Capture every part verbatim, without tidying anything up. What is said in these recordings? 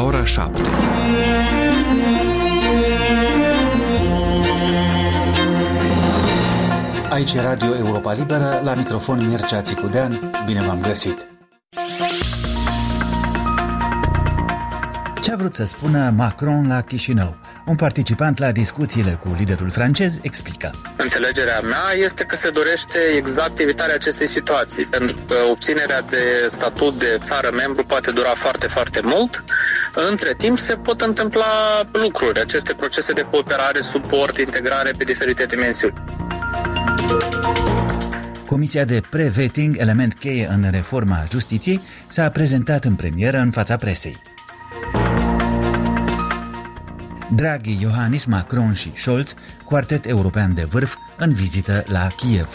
ora șapte. Aici e Radio Europa Liberă, la microfon Mircea Țicudean. Bine v-am găsit! Ce a vrut să spună Macron la Chișinău? Un participant la discuțiile cu liderul francez explică. Înțelegerea mea este că se dorește exact evitarea acestei situații, pentru că obținerea de statut de țară membru poate dura foarte, foarte mult. Între timp se pot întâmpla lucruri, aceste procese de cooperare, suport, integrare pe diferite dimensiuni. Comisia de pre-vetting, element cheie în reforma justiției, s-a prezentat în premieră în fața presei. Draghi, Iohannis, Macron și Scholz, quartet european de vârf, în vizită la Kiev.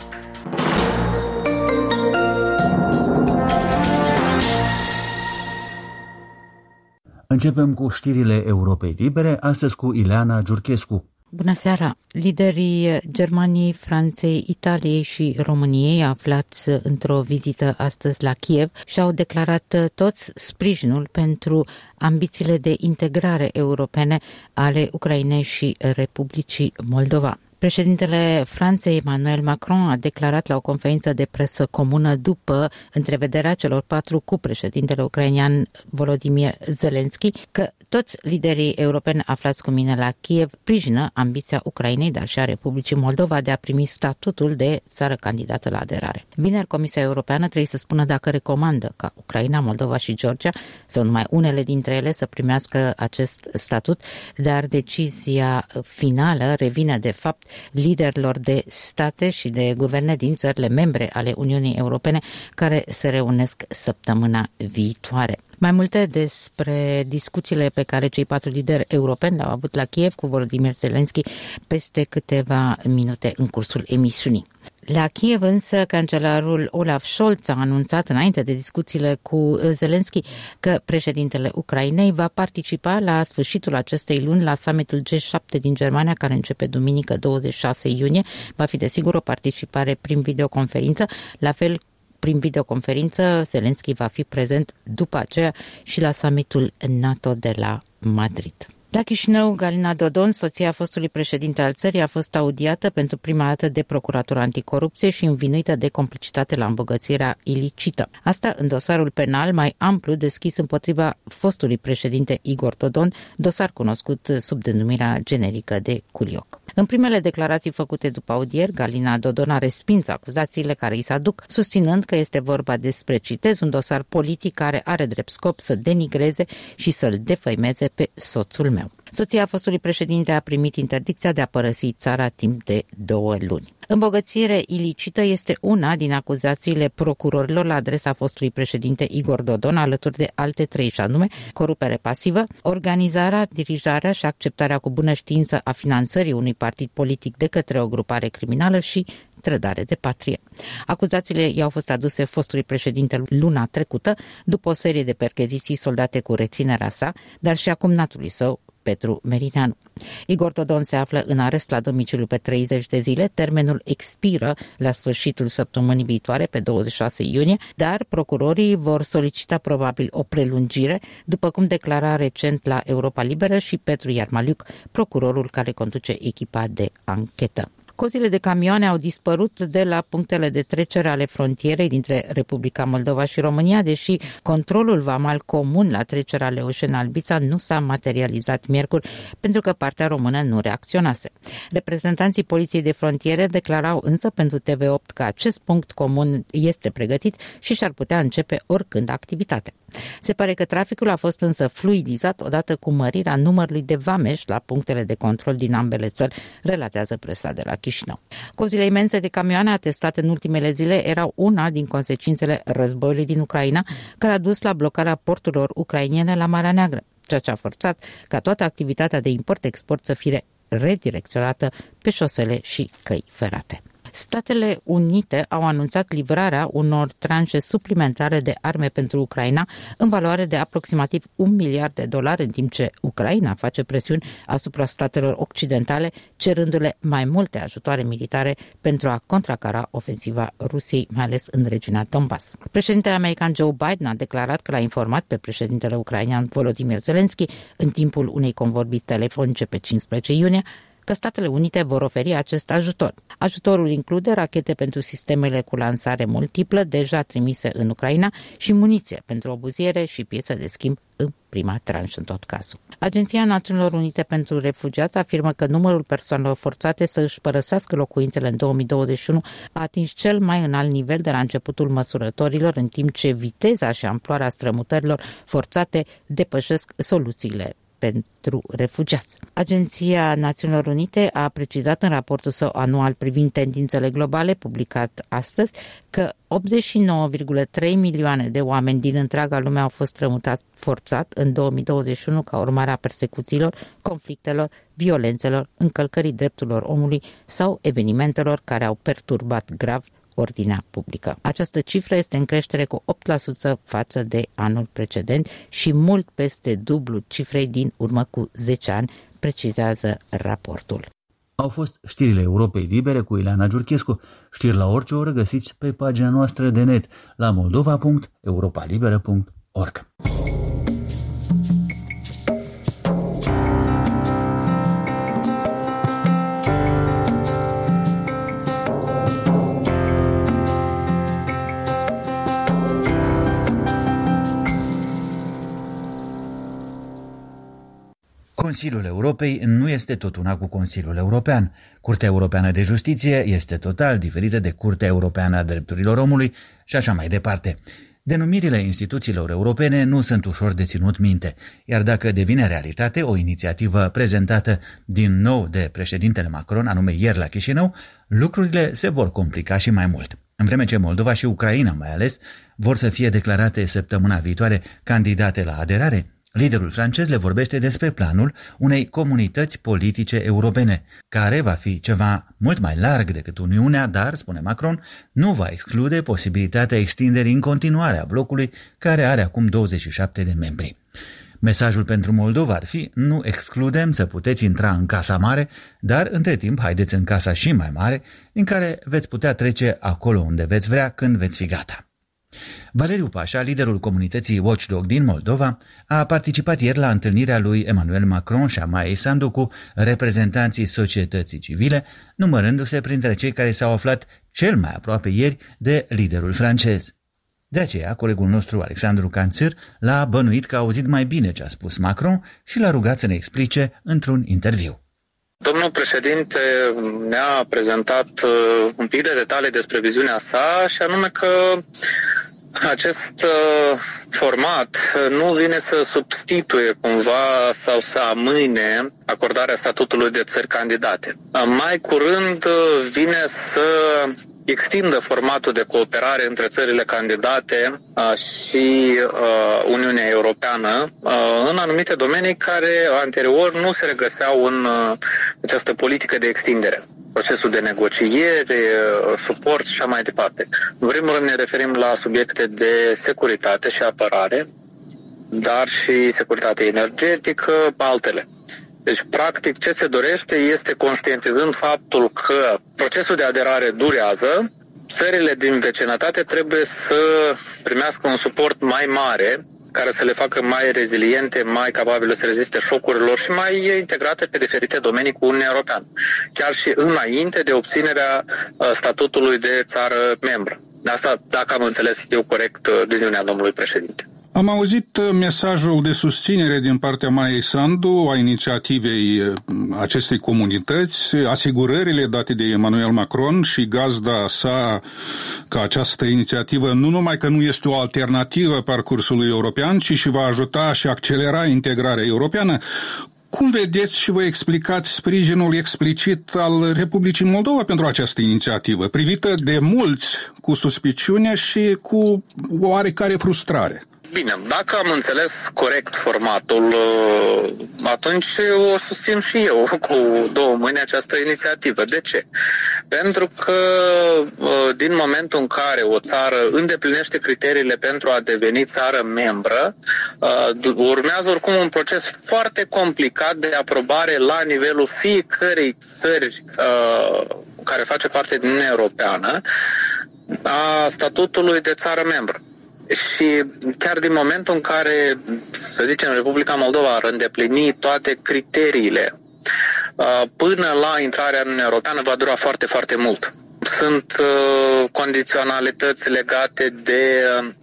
Începem cu știrile Europei Libere, astăzi cu Ileana Giurchescu. Bună seara! Liderii Germaniei, Franței, Italiei și României aflați într-o vizită astăzi la Kiev și-au declarat toți sprijinul pentru ambițiile de integrare europene ale Ucrainei și Republicii Moldova. Președintele Franței, Emmanuel Macron, a declarat la o conferință de presă comună după întrevederea celor patru cu președintele ucrainean Volodymyr Zelensky că toți liderii europeni aflați cu mine la Kiev sprijină ambiția Ucrainei, dar și a Republicii Moldova de a primi statutul de țară candidată la aderare. Vineri, Comisia Europeană trebuie să spună dacă recomandă ca Ucraina, Moldova și Georgia, sau numai unele dintre ele, să primească acest statut, dar decizia finală revine de fapt liderilor de state și de guverne din țările membre ale Uniunii Europene care se reunesc săptămâna viitoare. Mai multe despre discuțiile pe care cei patru lideri europeni le-au avut la Kiev cu Volodymyr Zelensky peste câteva minute în cursul emisiunii. La Kiev însă, cancelarul Olaf Scholz a anunțat înainte de discuțiile cu Zelensky că președintele Ucrainei va participa la sfârșitul acestei luni la summitul G șapte din Germania, care începe duminică douăzeci și șase iunie. Va fi desigur o participare prin videoconferință, la fel prin videoconferință Zelensky va fi prezent după aceea și la summitul NATO de la Madrid. La Chișinău, Galina Dodon, soția fostului președinte al țării, a fost audiată pentru prima dată de Procuratura Anticorupție și învinuită de complicitate la îmbogățirea ilicită. Asta în dosarul penal mai amplu deschis împotriva fostului președinte Igor Dodon, dosar cunoscut sub denumirea generică de Culioc. În primele declarații făcute după audier, Galina Dodon a respins acuzațiile care îi se aduc, susținând că este vorba despre, citez, un dosar politic care are drept scop să denigreze și să-l defăimeze pe soțul meu. Soția fostului președinte a primit interdicția de a părăsi țara timp de două luni. Îmbogățire ilicită este una din acuzațiile procurorilor la adresa fostului președinte Igor Dodon, alături de alte trei, și anume corupere pasivă, organizarea, dirijarea și acceptarea cu bună știință a finanțării unui partid politic de către o grupare criminală și trădare de patrie. Acuzațiile i-au fost aduse fostului președinte luna trecută, după o serie de percheziții soldate cu reținerea sa, dar și a cumnatului său, Petru Merineanu. Igor Dodon se află în arest la domiciliu pe treizeci de zile, termenul expiră la sfârșitul săptămânii viitoare, pe douăzeci și șase iunie, dar procurorii vor solicita probabil o prelungire, după cum declara recent la Europa Liberă și Petru Iarmaliuc, procurorul care conduce echipa de anchetă. Cozile de camioane au dispărut de la punctele de trecere ale frontierei dintre Republica Moldova și România, deși controlul vamal comun la trecerea Leoșeni-Albița nu s-a materializat miercuri, pentru că partea română nu reacționase. Reprezentanții Poliției de Frontiere declarau însă pentru T V opt că acest punct comun este pregătit și și-ar putea începe oricând activitatea. Se pare că traficul a fost însă fluidizat odată cu mărirea numărului de vameși la punctele de control din ambele țări, relatează presa de la Chișinău. Cozile imense de camioane atestate în ultimele zile erau una din consecințele războiului din Ucraina, care a dus la blocarea porturilor ucrainene la Marea Neagră, ceea ce a forțat ca toată activitatea de import-export să fie redirecționată pe șosele și căi ferate. Statele Unite au anunțat livrarea unor tranșe suplimentare de arme pentru Ucraina în valoare de aproximativ un miliard de dolari, în timp ce Ucraina face presiuni asupra statelor occidentale, cerându-le mai multe ajutoare militare pentru a contracara ofensiva Rusiei, mai ales în regiunea Donbass. Președintele american Joe Biden a declarat că l-a informat pe președintele ucrainean Volodymyr Zelensky în timpul unei convorbiri telefonice pe cincisprezece iunie că Statele Unite vor oferi acest ajutor. Ajutorul include rachete pentru sistemele cu lansare multiplă deja trimise în Ucraina și muniție pentru obuziere și piese de schimb în prima tranșă în tot cazul. Agenția Națiunilor Unite pentru Refugiați afirmă că numărul persoanelor forțate să își părăsească locuințele în două mii douăzeci și unu a atins cel mai înalt nivel de la începutul măsurătorilor, în timp ce viteza și amploarea strămutărilor forțate depășesc soluțiile pentru refugiați. Agenția Națiunilor Unite a precizat în raportul său anual privind tendințele globale, publicat astăzi, că optzeci și nouă virgulă trei milioane de oameni din întreaga lume au fost strămutați forțat în două mii douăzeci și unu ca urmare a persecuțiilor, conflictelor, violențelor, încălcării drepturilor omului sau evenimentelor care au perturbat grav ordinea publică. Această cifră este în creștere cu opt la sută față de anul precedent și mult peste dublu cifrei din urmă cu zece ani, precizează raportul. Au fost știrile Europei Libere cu Ileana Giurchescu. Știri la orice oră găsiți pe pagina noastră de net la moldova punct europa liberă punct org. Consiliul Europei nu este tot una cu Consiliul European. Curtea Europeană de Justiție este total diferită de Curtea Europeană a Drepturilor Omului și așa mai departe. Denumirile instituțiilor europene nu sunt ușor de ținut minte, iar dacă devine realitate o inițiativă prezentată din nou de președintele Macron, anume ieri la Chișinău, lucrurile se vor complica și mai mult. În vreme ce Moldova și Ucraina mai ales vor să fie declarate săptămâna viitoare candidate la aderare, liderul francez le vorbește despre planul unei comunități politice europene, care va fi ceva mult mai larg decât Uniunea, dar, spune Macron, nu va exclude posibilitatea extinderii în continuare a blocului, care are acum douăzeci și șapte de membri. Mesajul pentru Moldova ar fi: nu excludem să puteți intra în casa mare, dar între timp haideți în casa și mai mare, din care veți putea trece acolo unde veți vrea, când veți fi gata. Valeriu Pașa, liderul comunității Watchdog din Moldova, a participat ieri la întâlnirea lui Emmanuel Macron și a Maiei Sandu cu reprezentanții societății civile, numărându-se printre cei care s-au aflat cel mai aproape ieri de liderul francez. De aceea, colegul nostru Alexandru Canțir l-a bănuit că a auzit mai bine ce a spus Macron și l-a rugat să ne explice într-un interviu. Domnul președinte ne-a prezentat uh, un pic de detalii despre viziunea sa, și anume că acest uh, format nu vine să substituie cumva sau să amâne acordarea statutului de țări candidate. Uh, mai curând uh, vine să extindă formatul de cooperare între țările candidate uh, și uh, Uniunea Europeană uh, în anumite domenii care anterior nu se regăseau în uh, această politică de extindere. Procesul de negociere, suport și așa mai departe. În primul rând ne referim la subiecte de securitate și apărare, dar și securitate energetică, altele. Deci, practic, ce se dorește este, conștientizând faptul că procesul de aderare durează, țările din vecinătate trebuie să primească un suport mai mare, care să le facă mai reziliente, mai capabile să reziste șocurilor și mai integrate pe diferite domenii cu Uniunea Europeană, chiar și înainte de obținerea statutului de țară membră. Asta, dacă am înțeles eu corect viziunea domnului președinte. Am auzit mesajul de susținere din partea Maiei Sandu a inițiativei acestei comunități, asigurările date de Emmanuel Macron și gazda sa că această inițiativă nu numai că nu este o alternativă parcursului european, ci și va ajuta și accelera integrarea europeană. Cum vedeți și vă explicați sprijinul explicit al Republicii Moldova pentru această inițiativă, privită de mulți cu suspiciune și cu oarecare frustrare? Bine, dacă am înțeles corect formatul, atunci o susțin și eu cu două mâini această inițiativă. De ce? Pentru că din momentul în care o țară îndeplinește criteriile pentru a deveni țară membră, urmează oricum un proces foarte complicat de aprobare la nivelul fiecărei țări care face parte din Uniunea Europeană a statutului de țară membră. Și chiar din momentul în care, să zicem, Republica Moldova ar îndeplini toate criteriile până la intrarea în Uniunea Europeană, va dura foarte, foarte mult. Sunt uh, condiționalități legate de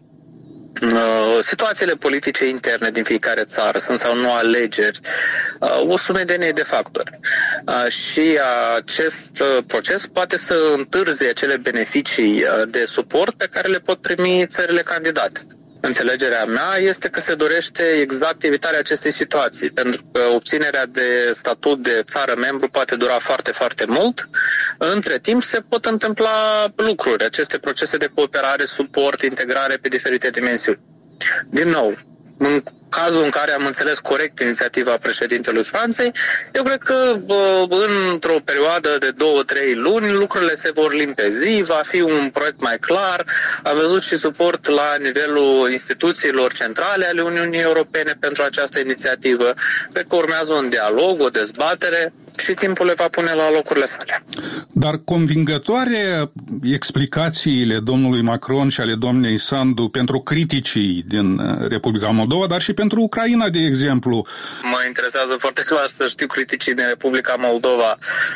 uh, situațiile politice interne din fiecare țară, sunt sau nu alegeri, uh, o sumedenie de factori. Uh, și acest uh, proces poate să întârzie acele beneficii uh, de suport pe care le pot primi țările candidate. Înțelegerea mea este că se dorește exact evitarea acestei situații, pentru că obținerea de statut de țară membru poate dura foarte, foarte mult. Între timp se pot întâmpla lucruri, aceste procese de cooperare, suport, integrare pe diferite dimensiuni. Din nou, în cazul în care am înțeles corect inițiativa președintelui Franței, eu cred că bă, într-o perioadă de două, trei luni lucrurile se vor limpezi, va fi un proiect mai clar. Am văzut și suport la nivelul instituțiilor centrale ale Uniunii Europene pentru această inițiativă. Cred că urmează un dialog, o dezbatere și timpul le va pune la locurile sale. Dar convingătoare explicațiile domnului Macron și ale doamnei Sandu pentru criticii din Republica Moldova, dar și pentru Ucraina, de exemplu. Mă interesează foarte clar să știu criticii din Republica Moldova.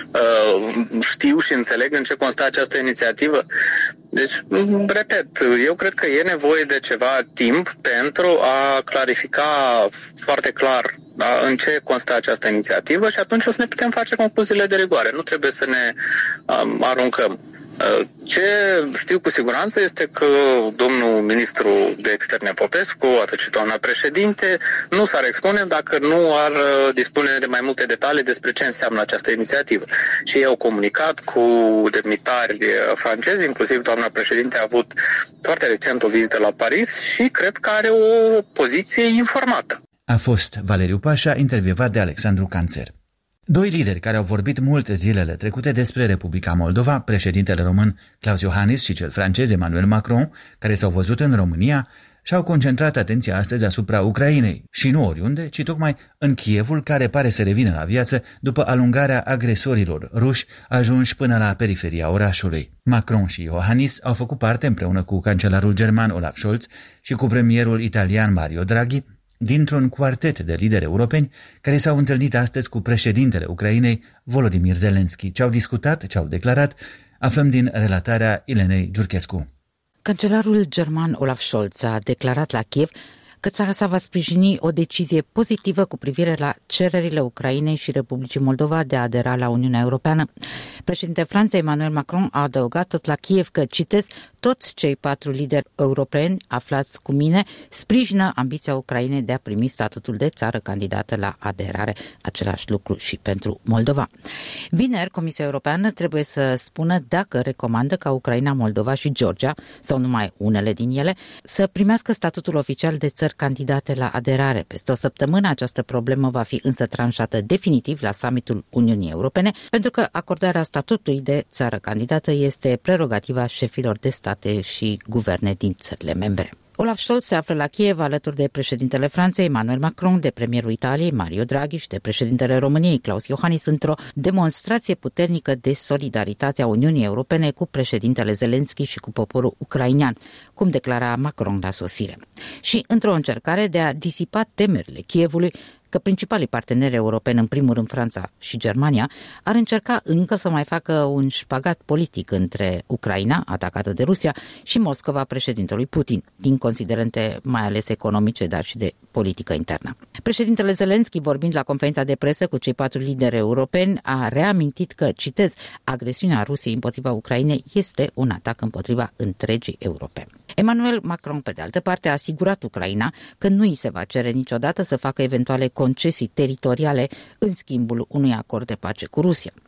Știu și înțeleg în ce constă această inițiativă. Deci, repet, eu cred că e nevoie de ceva timp pentru a clarifica foarte clar în ce constă această inițiativă și atunci o să ne putem face concluziile de rigoare. Nu trebuie să ne um, aruncăm. Ce știu cu siguranță este că domnul ministru de externe Popescu, atât și doamna președinte, nu s-ar expune dacă nu ar dispune de mai multe detalii despre ce înseamnă această inițiativă. Și ei au comunicat cu demnitari francezi, inclusiv doamna președinte a avut foarte recent o vizită la Paris și cred că are o poziție informată. A fost Valeriu Pașa, intervievat de Alexandru Canțer. Doi lideri care au vorbit multe zilele trecute despre Republica Moldova, președintele român Klaus Iohannis și cel francez Emmanuel Macron, care s-au văzut în România, și-au concentrat atenția astăzi asupra Ucrainei și nu oriunde, ci tocmai în Kievul, care pare să revină la viață după alungarea agresorilor ruși ajunși până la periferia orașului. Macron și Iohannis au făcut parte împreună cu cancelarul german Olaf Scholz și cu premierul italian Mario Draghi dintr-un quartet de lideri europeni care s-au întâlnit astăzi cu președintele Ucrainei, Volodymyr Zelensky. Ce au discutat, ce au declarat, aflăm din relatarea Ilenei Giurchescu. Cancelarul german Olaf Scholz a declarat la Kiev că țara sa va sprijini o decizie pozitivă cu privire la cererile Ucrainei și Republicii Moldova de a adera la Uniunea Europeană. Președintele Franței Emmanuel Macron a adăugat tot la Kiev că, citez, toți cei patru lideri europeni aflați cu mine sprijină ambiția Ucrainei de a primi statutul de țară candidată la aderare, același lucru și pentru Moldova. Vineri, Comisia Europeană trebuie să spună dacă recomandă ca Ucraina, Moldova și Georgia, sau numai unele din ele, să primească statutul oficial de țări candidate la aderare. Peste o săptămână această problemă va fi însă tranșată definitiv la summitul Uniunii Europene, pentru că acordarea statutului de țară candidată este prerogativa șefilor de state și guverne din țările membre. Olaf Scholz se află la Kiev alături de președintele Franței Emmanuel Macron, de premierul Italiei Mario Draghi și de președintele României Klaus Iohannis într-o demonstrație puternică de solidaritate a Uniunii Europene cu președintele Zelensky și cu poporul ucrainean, cum declara Macron la sosire. Și într-o încercare de a disipa temerile Kievului că principalii parteneri europeni, în primul rând Franța și Germania, ar încerca încă să mai facă un șpagat politic între Ucraina, atacată de Rusia, și Moscova, președintelui Putin, din considerente mai ales economice, dar și de politică internă. Președintele Zelensky, vorbind la conferința de presă cu cei patru lideri europeni, a reamintit că, citez, agresiunea Rusiei împotriva Ucrainei este un atac împotriva întregii Europe. Emmanuel Macron, pe de altă parte, a asigurat Ucraina că nu îi se va cere niciodată să facă eventuale concesii teritoriale în schimbul unui acord de pace cu Rusia.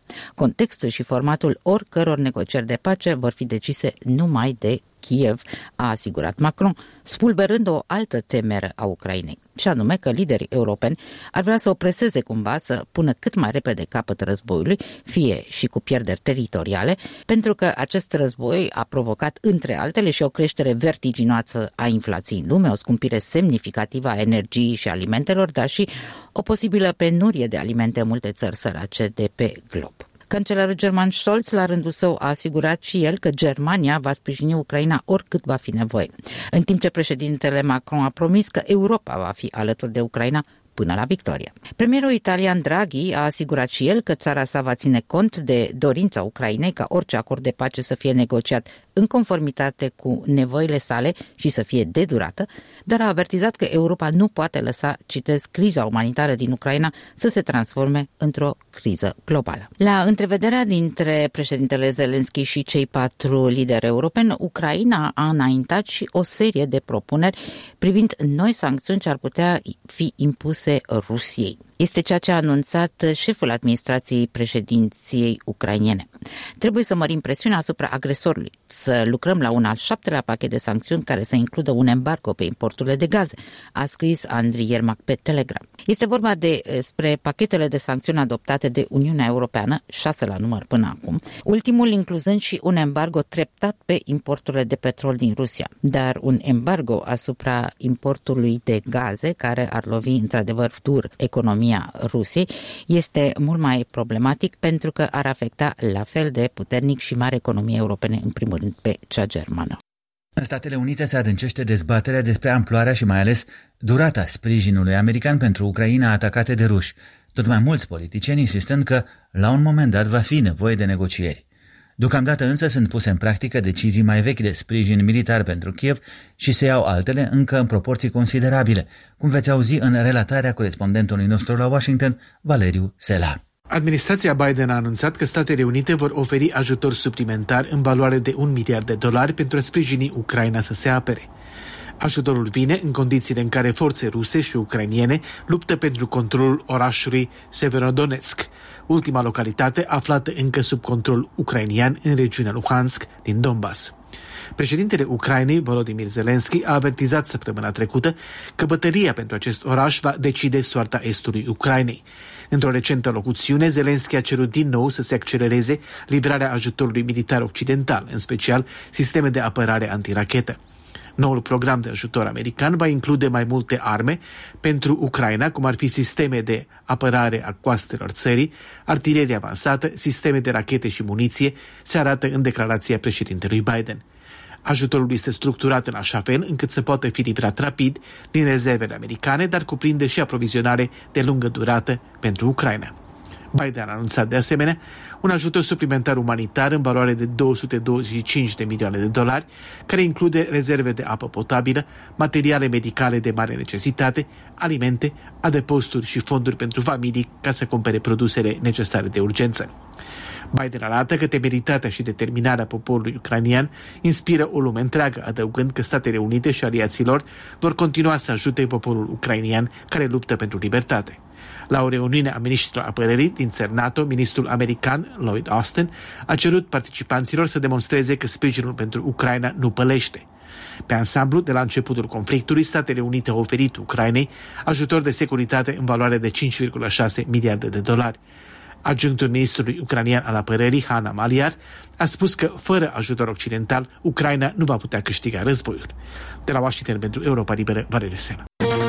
Contextul și formatul oricăror negocieri de pace vor fi decise numai de Kiev, a asigurat Macron, spulberând o altă temere a Ucrainei, și anume că liderii europeni ar vrea să o preseze cumva să pună cât mai repede capăt războiului, fie și cu pierderi teritoriale, pentru că acest război a provocat, între altele, și o creștere vertiginoasă a inflației în lume, o scumpire semnificativă a energiei și alimentelor, dar și o posibilă penurie de alimente în multe țări sărace de pe glob. Cancelarul german Scholz, la rândul său, a asigurat și el că Germania va sprijini Ucraina oricât va fi nevoie, în timp ce președintele Macron a promis că Europa va fi alături de Ucraina până la victorie. Premierul italian Draghi a asigurat și el că țara sa va ține cont de dorința Ucrainei ca orice acord de pace să fie negociat în conformitate cu nevoile sale și să fie de durată, dar a avertizat că Europa nu poate lăsa, citez, criza umanitară din Ucraina să se transforme într-o criză globală. La întrevederea dintre președintele Zelensky și cei patru lideri europeni, Ucraina a înaintat și o serie de propuneri privind noi sancțiuni ce ar putea fi impuse Rusiei. Este ceea ce a anunțat șeful administrației președinției ucrainene. Trebuie să mărim presiunea asupra agresorului, să lucrăm la un al șaptelea pachet de sancțiuni care să includă un embargo pe importurile de gaze, a scris Andriy Yermak pe Telegram. Este vorba de, despre pachetele de sancțiuni adoptate de Uniunea Europeană, șase la număr până acum, ultimul incluzând și un embargo treptat pe importurile de petrol din Rusia, dar un embargo asupra importului de gaze, care ar lovi într-adevăr dur economia Rusiei, este mult mai problematic pentru că ar afecta la fel de puternic și mari economii europene, în primul rând pe cea germană. În Statele Unite se adâncește dezbaterea despre amploarea și mai ales durata sprijinului american pentru Ucraina atacate de ruși, tot mai mulți politicieni insistând că la un moment dat va fi nevoie de negocieri. Deocamdată însă sunt puse în practică decizii mai vechi de sprijin militar pentru Kiev și se iau altele încă în proporții considerabile, cum veți auzi în relatarea corespondentului nostru la Washington, Valeriu Sela. Administrația Biden a anunțat că Statele Unite vor oferi ajutor suplimentar în valoare de un miliard de dolari pentru a sprijini Ucraina să se apere. Ajutorul vine în condițiile în care forțe ruse și ucrainiene luptă pentru controlul orașului Severodonetsk, ultima localitate aflată încă sub control ucrainian în regiunea Luhansk din Donbass. Președintele Ucrainei, Volodymyr Zelensky, a avertizat săptămâna trecută că bătălia pentru acest oraș va decide soarta estului Ucrainei. Într-o recentă locuțiune, Zelensky a cerut din nou să se accelereze livrarea ajutorului militar occidental, în special sisteme de apărare antirachetă. Noul program de ajutor american va include mai multe arme pentru Ucraina, cum ar fi sisteme de apărare a coastelor țării, artilerie avansată, sisteme de rachete și muniție, se arată în declarația președintelui Biden. Ajutorul este structurat în așa fel încât să poată fi livrat rapid din rezervele americane, dar cuprinde și aprovizionare de lungă durată pentru Ucraina. Biden a anunțat de asemenea un ajutor suplimentar umanitar în valoare de două sute douăzeci și cinci de milioane de dolari, care include rezerve de apă potabilă, materiale medicale de mare necesitate, alimente, adăposturi și fonduri pentru familii ca să cumpere produsele necesare de urgență. Biden arată că temeritatea și determinarea poporului ucrainian inspiră o lume întreagă, adăugând că Statele Unite și aliații lor vor continua să ajute poporul ucrainian care luptă pentru libertate. La o reuniune a miniștrilor apărării din țări NATO, ministrul american Lloyd Austin a cerut participanților să demonstreze că sprijinul pentru Ucraina nu pălește. Pe ansamblu, de la începutul conflictului, Statele Unite au oferit Ucrainei ajutor de securitate în valoare de cinci virgulă șase miliarde de dolari. Adjunctul ministrului ucrainean al apărării, Hanna Maliar, a spus că fără ajutor occidental, Ucraina nu va putea câștiga războiul. De la Washington pentru Europa Liberă, Valeriu Sela.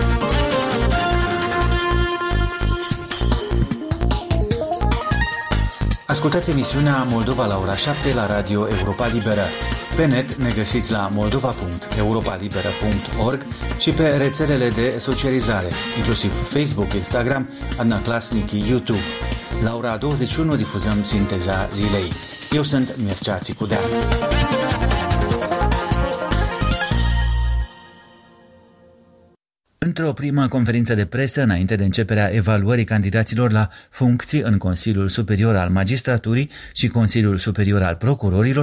Ascultați emisiunea Moldova la ora șapte la Radio Europa Liberă. Pe net ne găsiți la moldova punct europa liberă punct org și pe rețelele de socializare, inclusiv Facebook, Instagram, Adnaclasnic, YouTube. La ora douăzeci și unu difuzăm Sinteza zilei. Eu sunt Mircea Țicudea. Într-o primă conferință de presă, înainte de începerea evaluării candidaților la funcții în Consiliul Superior al Magistraturii și Consiliul Superior al Procurorilor,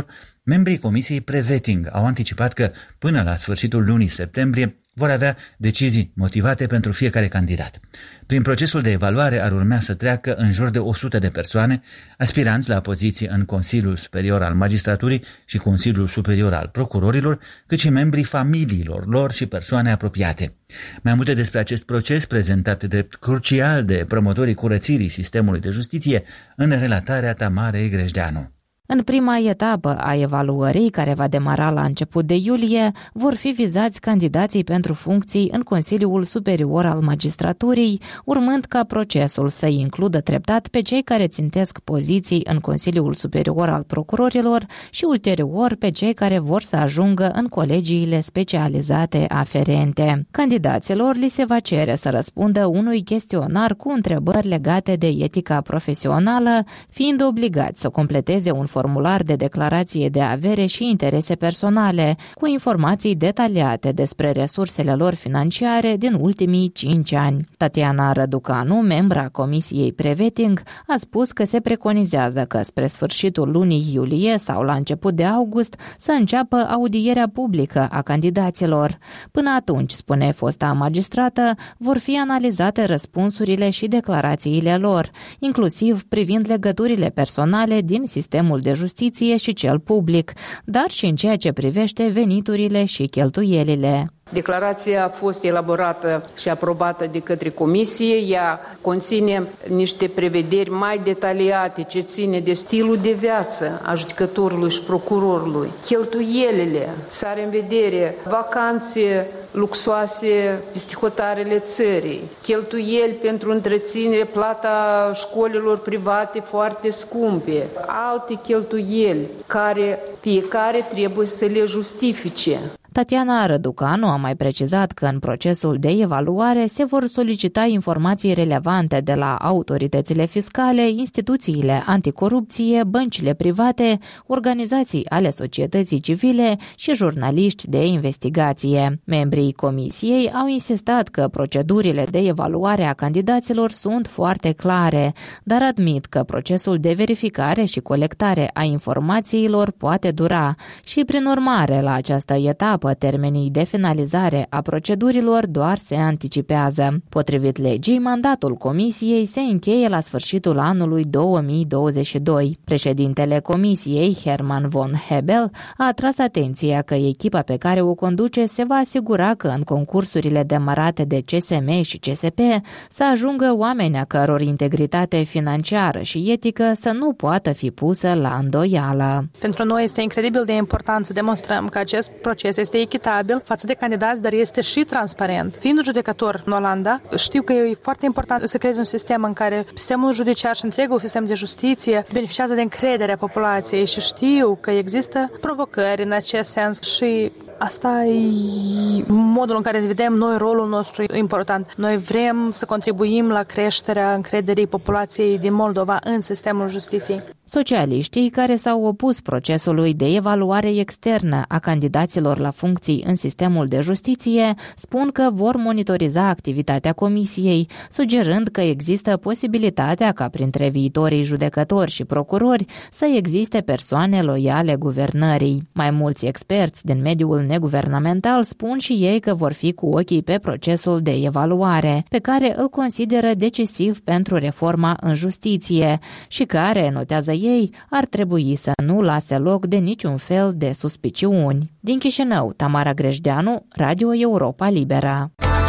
Membrii Comisiei Pre-Vetting au anticipat că până la sfârșitul lunii septembrie vor avea decizii motivate pentru fiecare candidat. Prin procesul de evaluare ar urmea să treacă în jur de o sută de persoane, aspiranți la poziții în Consiliul Superior al Magistraturii și Consiliul Superior al Procurorilor, cât și membrii familiilor lor și persoane apropiate. Mai multe despre acest proces, prezentat drept crucial de promotorii curățirii sistemului de justiție, în relatarea Tamarei Grejdeanu. În prima etapă a evaluării, care va demara la început de iulie, vor fi vizați candidații pentru funcții în Consiliul Superior al Magistraturii, urmând ca procesul să includă treptat pe cei care țintesc poziții în Consiliul Superior al Procurorilor și ulterior pe cei care vor să ajungă în colegiile specializate aferente. Candidaților li se va cere să răspundă unui chestionar cu întrebări legate de etica profesională, fiind obligați să completeze un formular de declarație de avere și interese personale, cu informații detaliate despre resursele lor financiare din ultimii cinci ani. Tatiana Răducanu, membra Comisiei Pre-Vetting, a spus că se preconizează că spre sfârșitul lunii iulie sau la început de august să înceapă audierea publică a candidaților. Până atunci, spune fosta magistrată, vor fi analizate răspunsurile și declarațiile lor, inclusiv privind legăturile personale din sistemul de justiție și cel public, dar și în ceea ce privește veniturile și cheltuielile. Declarația a fost elaborată și aprobată de către comisie. Ea conține niște prevederi mai detaliate ce ține de stilul de viață a judecătorului și procurorului, cheltuielile, să are în vedere vacanțe luxoase peste hotarele țării, cheltuieli pentru întreținere, plata școlilor private foarte scumpe, alte cheltuieli care fiecare trebuie să le justifice. Tatiana Răducanu a mai precizat că în procesul de evaluare se vor solicita informații relevante de la autoritățile fiscale, instituțiile anticorupție, băncile private, organizații ale societății civile și jurnaliști de investigație. Membrii comisiei au insistat că procedurile de evaluare a candidaților sunt foarte clare, dar admit că procesul de verificare și colectare a informațiilor poate dura și, prin urmare, la această etapă termenii de finalizare a procedurilor doar se anticipează. Potrivit legii, mandatul comisiei se încheie la sfârșitul anului două mii douăzeci și doi. Președintele comisiei, Herman von Hebel, a atras atenția că echipa pe care o conduce se va asigura că în concursurile demarate de C S M și C S P să ajungă oameni a căror integritate financiară și etică să nu poată fi pusă la îndoială. Pentru noi este incredibil de important să demonstrăm că acest proces este echitabil față de candidați, dar este și transparent. Fiind judecător în Olanda, știu că e foarte important să creezi un sistem în care sistemul judiciar și întregul sistem de justiție beneficiază de încrederea populației și știu că există provocări în acest sens și asta e modul în care vedem noi rolul nostru important. Noi vrem să contribuim la creșterea încrederii populației din Moldova în sistemul justiției. Socialiștii care s-au opus procesului de evaluare externă a candidaților la funcții în sistemul de justiție spun că vor monitoriza activitatea comisiei, sugerând că există posibilitatea ca printre viitorii judecători și procurori să existe persoane loiale guvernării. Mai mulți experți din mediul neguvernamental spun și ei că vor fi cu ochii pe procesul de evaluare, pe care îl consideră decisiv pentru reforma în justiție și care, notează ei, ar trebui să nu lase loc de niciun fel de suspiciuni. Din Chișinău, Tamara Grejdeanu, Radio Europa Liberă.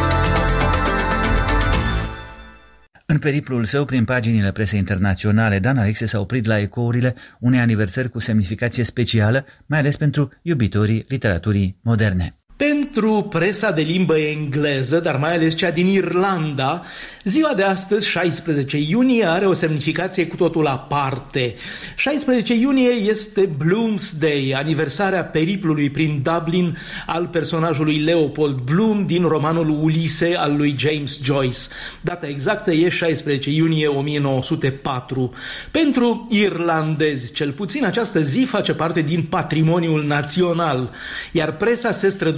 În periplul său prin paginile presei internaționale, Dan Alexe s-a oprit la ecourile unei aniversări cu semnificație specială, mai ales pentru iubitorii literaturii moderne. Pentru presa de limbă engleză, dar mai ales cea din Irlanda, ziua de astăzi, șaisprezece iunie, are o semnificație cu totul aparte. șaisprezece iunie este Bloomsday, aniversarea periplului prin Dublin al personajului Leopold Bloom din romanul Ulise al lui James Joyce. Data exactă e șaisprezece iunie o mie nouă sute patru. Pentru irlandezi, cel puțin, această zi face parte din patrimoniul național, iar presa se străduiește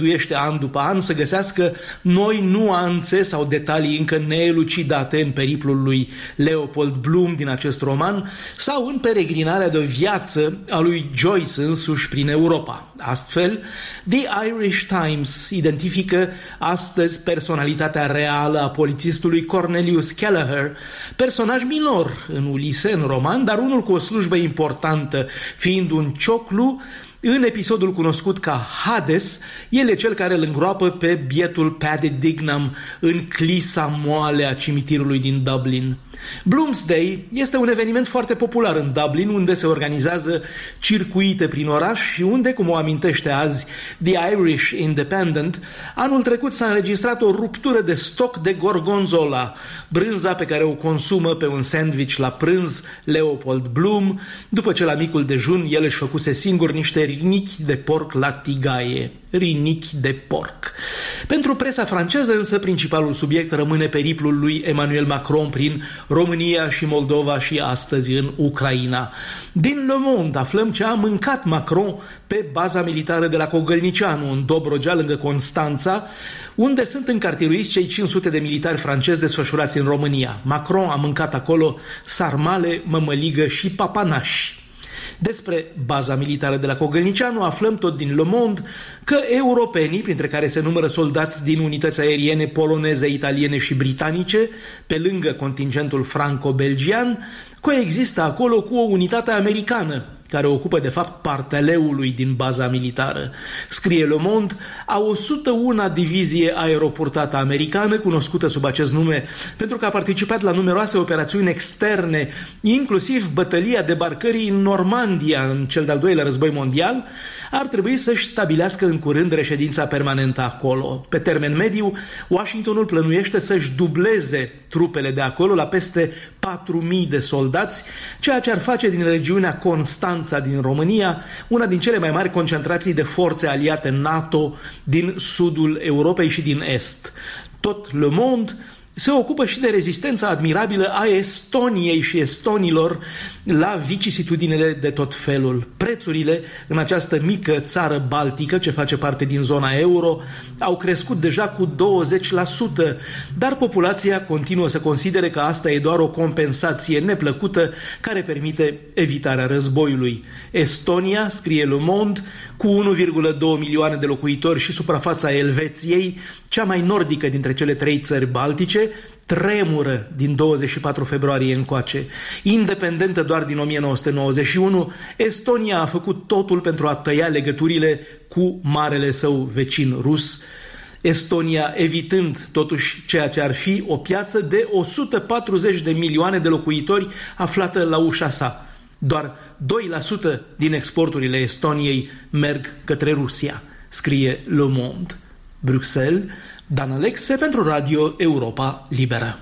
străduiește an după an să găsească noi nuanțe sau detalii încă neelucidate în periplul lui Leopold Bloom din acest roman sau în peregrinarea de o viață a lui Joyce însuși prin Europa. Astfel, The Irish Times identifică astăzi personalitatea reală a polițistului Cornelius Kelleher, personaj minor în Ulise, în roman, dar unul cu o slujbă importantă, fiind un cioclu. În episodul cunoscut ca Hades, el e cel care îl îngroapă pe bietul Paddy Dignam în clisa moale a cimitirului din Dublin. Bloomsday este un eveniment foarte popular în Dublin, unde se organizează circuite prin oraș și unde, cum o amintește azi The Irish Independent, anul trecut s-a înregistrat o ruptură de stoc de gorgonzola, brânza pe care o consumă pe un sandwich la prânz Leopold Bloom, după ce la micul dejun el își făcuse singur niște rinichi de porc la tigaie. Rinichi de porc. Pentru presa franceză însă principalul subiect rămâne periplul lui Emmanuel Macron prin România și Moldova și astăzi în Ucraina. Din Le Monde aflăm ce a mâncat Macron pe baza militară de la Cogălnicianu, în Dobrogea, lângă Constanța, unde sunt încartiruiți cei cinci sute de militari francezi desfășurați în România. Macron a mâncat acolo sarmale, mămăligă și papanași. Despre baza militară de la Cogălnicianu aflăm tot din Le Monde că europenii, printre care se numără soldați din unități aeriene poloneze, italiene și britanice, pe lângă contingentul franco-belgian, coexistă acolo cu o unitate americană, care ocupă de fapt partea leului din baza militară. Scrie Le Monde, a o sută una divizie aeroportată americană, cunoscută sub acest nume pentru că a participat la numeroase operațiuni externe, inclusiv bătălia debarcării în Normandia în cel de-al doilea război mondial, ar trebui să-și stabilească în curând reședința permanentă acolo. Pe termen mediu, Washingtonul plănuiește să-și dubleze trupele de acolo la peste patru mii de soldați, ceea ce ar face din regiunea Constanța din România una din cele mai mari concentrații de forțe aliate NATO din sudul Europei și din est. Tot Le Monde se ocupă și de rezistența admirabilă a Estoniei și estonilor la vicisitudinile de tot felul. Prețurile în această mică țară baltică, ce face parte din zona euro, au crescut deja cu douăzeci la sută, dar populația continuă să considere că asta e doar o compensație neplăcută care permite evitarea războiului. Estonia, scrie Le Monde, cu unu virgulă doi milioane de locuitori și suprafața Elveției, cea mai nordică dintre cele trei țări baltice, tremură din douăzeci și patru februarie încoace. Independentă doar din o mie nouă sute nouăzeci și unu, Estonia a făcut totul pentru a tăia legăturile cu marele său vecin rus, Estonia evitând totuși ceea ce ar fi o piață de o sută patruzeci de milioane de locuitori aflată la ușa sa. Doar doi la sută din exporturile Estoniei merg către Rusia, scrie Le Monde. Bruxelles, Dan Alexe pentru Radio Europa Liberă.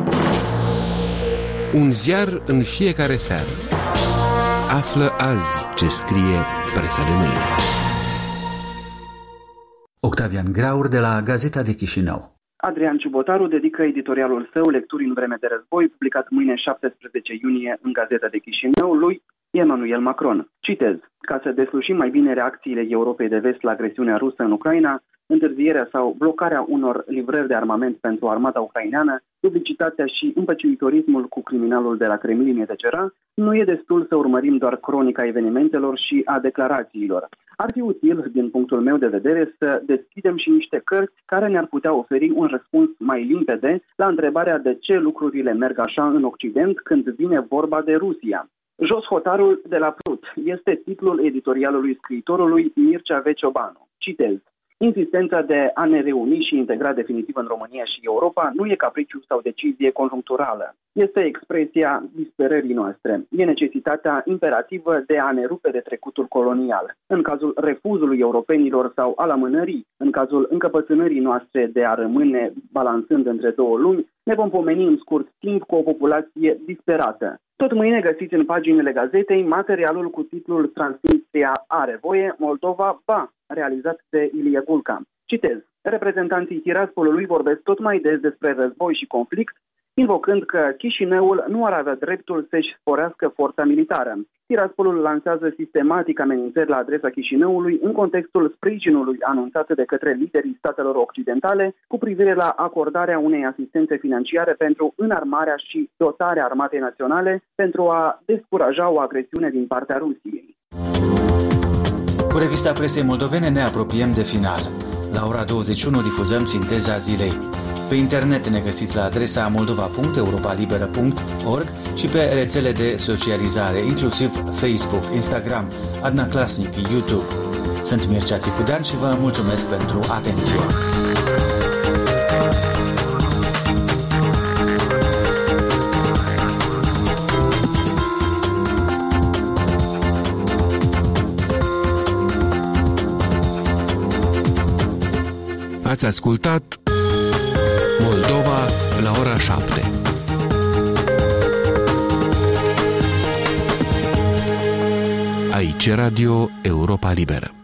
Un ziar în fiecare seară. Află azi ce scrie presa de mâine. Octavian Graur de la Gazeta de Chișinău. Adrian Ciubotaru dedică editorialul său Lecturi în vreme de război, publicat mâine șaptesprezece iunie în Gazeta de Chișinău, lui Emmanuel Macron. Citez: ca să deslușim mai bine reacțiile Europei de Vest la agresiunea rusă în Ucraina, întârzierea sau blocarea unor livrări de armament pentru armata ucraineană, duplicitatea și împăciuitorismul cu criminalul de la Kremlin et cetera, nu e destul să urmărim doar cronica evenimentelor și a declarațiilor. Ar fi util, din punctul meu de vedere, să deschidem și niște cărți care ne-ar putea oferi un răspuns mai limpede la întrebarea de ce lucrurile merg așa în Occident când vine vorba de Rusia. Jos hotarul de la Prut este titlul editorialului scriitorului Mircea V. Ciobanu. Citez: insistența de a ne reuni și integra definitiv în România și Europa nu e capriciu sau decizie conjuncturală. Este expresia disperării noastre. E necesitatea imperativă de a ne rupe de trecutul colonial. În cazul refuzului europenilor sau al amânării, în cazul încăpățânării noastre de a rămâne balansând între două lumi, ne vom pomeni în scurt timp cu o populație disperată. Tot mâine găsiți în paginile gazetei materialul cu titlul Transnistria are voie, Moldova ba, realizat de Ilie Gulca. Citez: reprezentanții Tiraspolului vorbesc tot mai des despre război și conflict, invocând că Chișinăul nu ar avea dreptul să-și sporească forța militară. Tiraspolul lansează sistematic amenințări la adresa Chișinăului în contextul sprijinului anunțat de către liderii statelor occidentale cu privire la acordarea unei asistențe financiare pentru înarmarea și dotarea armatei naționale pentru a descuraja o agresiune din partea Rusiei. Cu revista presei moldovene ne apropiem de final. La ora douăzeci și unu difuzăm sinteza zilei. Pe internet ne găsiți la adresa moldova punct europa liberă punct org și pe rețele de socializare, inclusiv Facebook, Instagram, Adna Klasnic, YouTube. Sunt Mircea Țicudean și vă mulțumesc pentru atenție. Ați ascultat Moldova la ora șapte. Aici Radio Europa Liberă.